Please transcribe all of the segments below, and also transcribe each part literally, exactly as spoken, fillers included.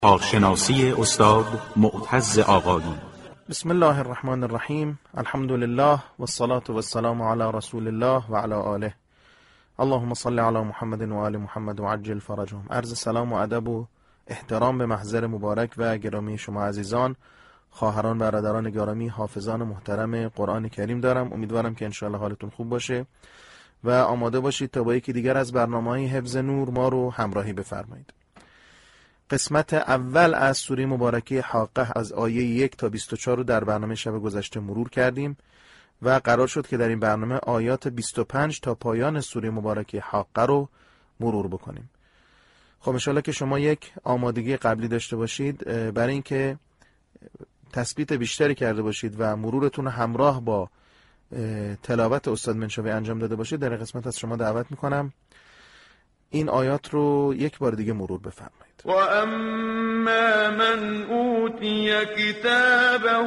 کارشناسی استاد معتز آقایی. بسم الله الرحمن الرحیم. الحمد لله والصلاة والسلام علی رسول الله و علی آله. اللهم صل علی محمد و آل محمد و عجل فرجهم. عرض سلام و ادب و احترام به محضر مبارک و گرامی شما عزیزان، خواهران و برادران گرامی، حافظان محترم قرآن کریم دارم. امیدوارم که انشاءالله حالتون خوب باشه و آماده باشید تا با یکی دیگر از برنامه‌های حفظ نور ما رو همراهی بفرمایید. قسمت اول از سوره مبارکه حاقه از آیه یک تا بیست و چهار رو در برنامه شب گذشته مرور کردیم و قرار شد که در این برنامه آیات بیست و پنج تا پایان سوره مبارکه حاقه رو مرور بکنیم. خب انشاءالله که شما یک آمادگی قبلی داشته باشید برای اینکه تثبیت بیشتری کرده باشید و مرورتون همراه با تلاوت استاد منشاوی انجام داده باشید. در قسمت از شما دعوت میکنم این آیات رو یک بار دیگه مرور بفرمایید. و اما من اوتی کتابه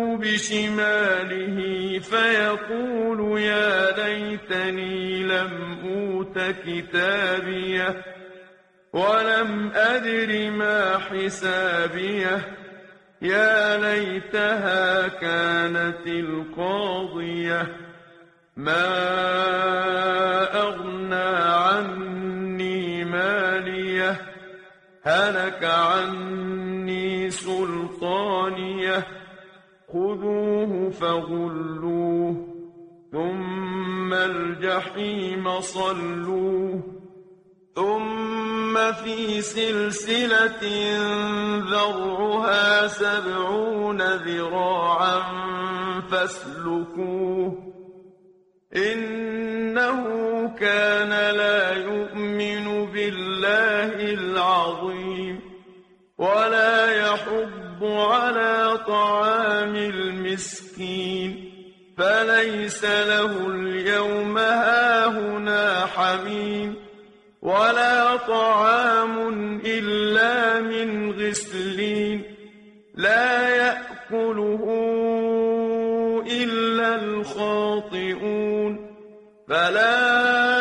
بشماله فیقول یا لیتنی لم اوت کتابیه ولم ادر ما حسابیه یا لیتها كانت القاضیه ما اغنى عني ماليه هلك عني سلطانيه خذوه فغلوه ثم الجحيم صلوه ثم في سلسلة ذرعها سبعون ذراعا فاسلكوه إنه كان لا يؤمن بالله العظيم ولا يحض على طعام المسكين فليس له اليوم هاهنا حميم ولا طعام إلا من غسلين لا يأكله إلا الخاطئون فلا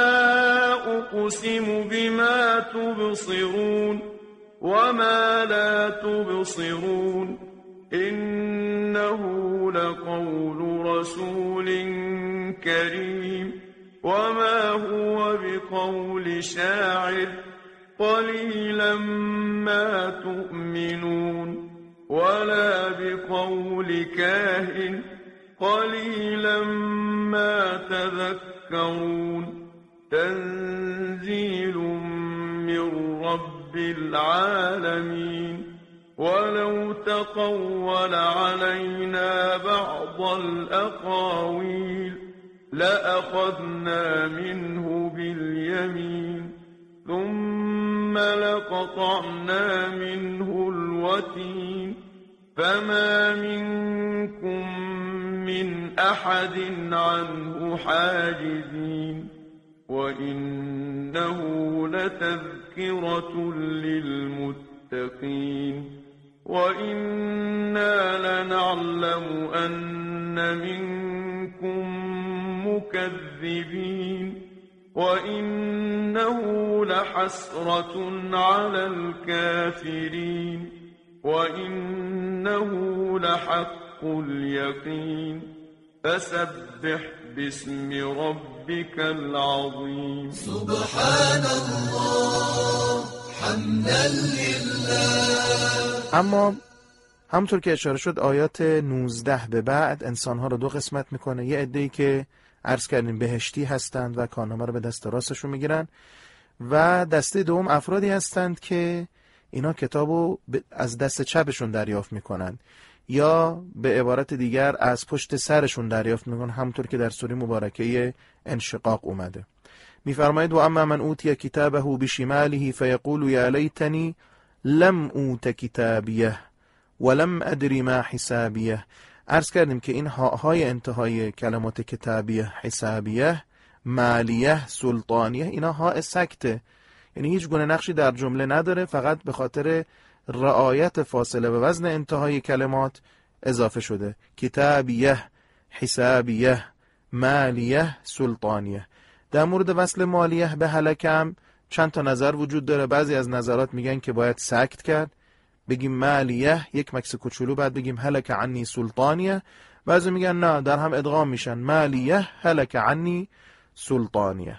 أقسم بما تبصرون وما لا تبصرون إنه لقول رسول كريم وما هو بقول شاعر قليلا ما تؤمنون ولا بقول كاهن قليلا ما تذكرون تنزيل من رب العالمين ولو تقول علينا بعض الأقاويل لأخذنا منه باليمين ثم لقطعنا منه الوتين فما منكم من أحد عنه حاجزين وإنه لتذكرة للمتقين وإنا لنعلم أن منكم مكذبين وإنه لحسرة على الكافرين وإنه لحق اليقين فسبح باسم ربك العظيم سبحان الله حمدا لله. اما همونطور که اشاره شد آیات نوزده به بعد انسانها رو دو قسمت میکنه. یه عده‌ای که عرض کردیم بهشتی هستند و کارنامه رو به دست راستشون میگیرن و دسته دوم افرادی هستند که اینا کتابو از دست چپشون دریافت میکنن یا به عبارت دیگر از پشت سرشون دریافت میکنن، همونطور که در سوره مبارکه انشقاق اومده. میفرماید و اما من اوتی کتابه بشماله فیقول یا لیتنی لم اوت کتابیه ولم ادری ما حسابیه. عرض کردیم که این های انتهای کلمات کتابیه، حسابیه، مالیه، سلطانیه، اینا ها سکته، یعنی هیچ گونه نقشی در جمله نداره، فقط به خاطر رعایت فاصله و وزن انتهای کلمات اضافه شده. کتابیه، حسابیه، مالیه، سلطانیه. در مورد وصل مالیه به هلکم چند تا نظر وجود داره. بعضی از نظرات میگن که باید سکت کرد، بگیم مالیه، یک مکس کوچولو، بعد بگیم هلک عنی سلطانیه. بعضی میگن نه در هم ادغام میشن، مالیه هلک عنی سلطانیه.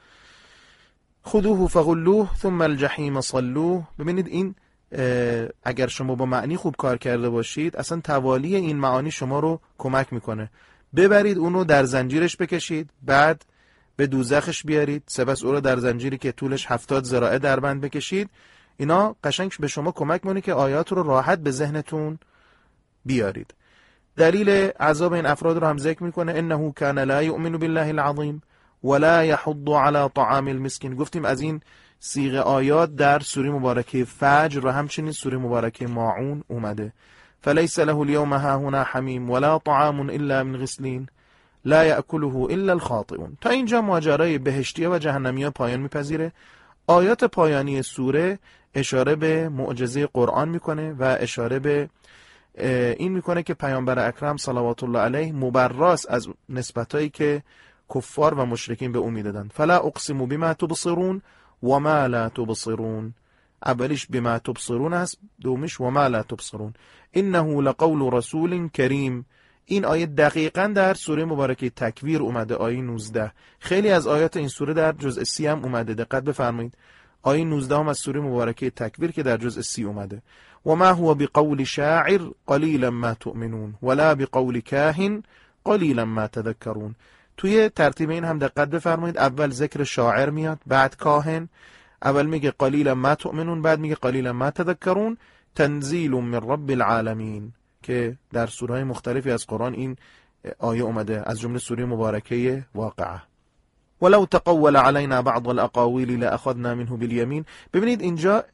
خذوه فغلوه ثم الجحیم صلوه. ببینید این اگر شما با معنی خوب کار کرده باشید اصلا توالی این معانی شما رو کمک میکنه. ببرید اونو در زنجیرش بکشید، بعد به دوزخش بیارید، سپس او رو در زنجیری که طولش هفتاد ذراعه در بند بکشید. اینا قشنگ به شما کمک میکنه که آیات رو راحت به ذهنتون بیارید. دلیل عذاب این افراد رو هم ذکر میکنه، انه کان لا یؤمن بالله العظیم ولا یحض علی طعام المسکین. گفتیم از این صیغه آیات در سوره مبارکه فجر و همچنین سوره مبارکه ماعون اومده. فلیس له اليوم هاهنا حمیم ولا طعام الا من غسلین لا یأکله الا الخاطئون. تا اینجا ماجرای بهشتی‌ها و جهنمی‌ها پایان میپذیره. آیات پایانی سوره اشاره به معجزه قرآن میکنه و اشاره به این میکنه که پیامبر اکرم صلوات الله علیه مبراست از نسبتایی که کفار و مشرکین به او میدادن. فلا اقسم بما تبصرون و ما لا تبصرون. اولیش بما تبصرون است، دومیش و ما لا تبصرون. انه لقول رسول کریم. این آیه دقیقاً در سوره مبارکه تکویر اومده، آیه نوزده. خیلی از آیات این سوره در جزء سی هم اومده، دقت بفرمایید. آیه نوزده هم از سوره مبارکه تکویر که در جزء سی اومده. و ما هو بقول شاعر قلیلا ما تؤمنون ولا بقول کاهن قلیلا ما تذکرون. توی ترتیب این هم دقت بفرمایید، اول ذکر شاعر میاد، بعد کاهن. اول میگه قلیلا ما تؤمنون، بعد میگه قلیلا ما تذکرون. تنزیل من رب العالمین که در سوره‌های مختلفی از قرآن این آیه اومده، از جمله سوره مبارکه واقعه. ولو تقول علينا بعض الاقاویل لاخذنا منه بالیمین. ببینید اینجا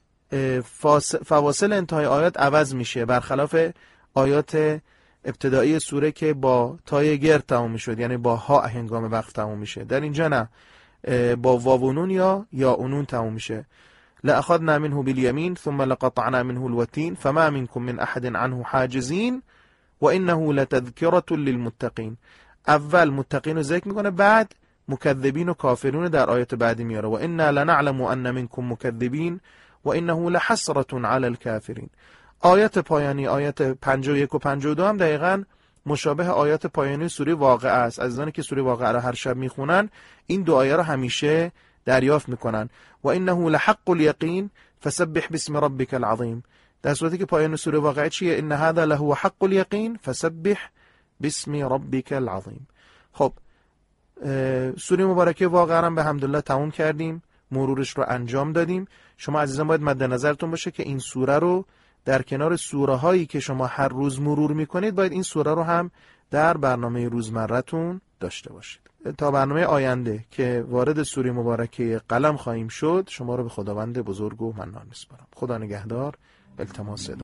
فواصل انتهای آیات عوض میشه، برخلاف آیات ابتدایی سوره که با تای گرد تموم میشد، یعنی با ها هنگام وقت تموم میشه. در اینجا نه، با واو و نون یا یا نون تموم میشه. لأخذنا منه باليمين ثم لقطعنا منه الوتين فما منكم من احد عنه حاجزين وانه لتذكرة للمتقين. اول متقین رو ذکر میکنه، بعد مکذبین و کافرون در آیت بعدی میاره. و انا لنعلم ان منكم مكذبين وانه لحسرة على الكافرين. آیت پایانی آیت پنجاه و یک و پنجاه و دو هم دقیقاً مشابه آیات پایانی سوره واقعه است. عزیزانی که سوره واقعه را هر شب میخونن این دو آیه رو همیشه دریافت میکنن. و انه لحق الیقین فسبح باسم ربک العظیم. در صورتی که پایان سوره واقعه چیه؟ ان هذا له حق الیقین فسبح باسم ربک العظیم. خب سوره مبارکه واقعه را به حمدالله تموم کردیم، مرورش رو انجام دادیم. شما عزیزان باید مد نظرتون باشه که این سوره رو در کنار سوره هایی که شما هر روز مرور میکنید باید این سوره رو هم در برنامه روزمرتون داشته باشید. تا برنامه آینده که وارد سوره مبارکه قلم خواهیم شد، شما رو به خداوند بزرگ و منان میسپارم. خدا نگهدار. التماس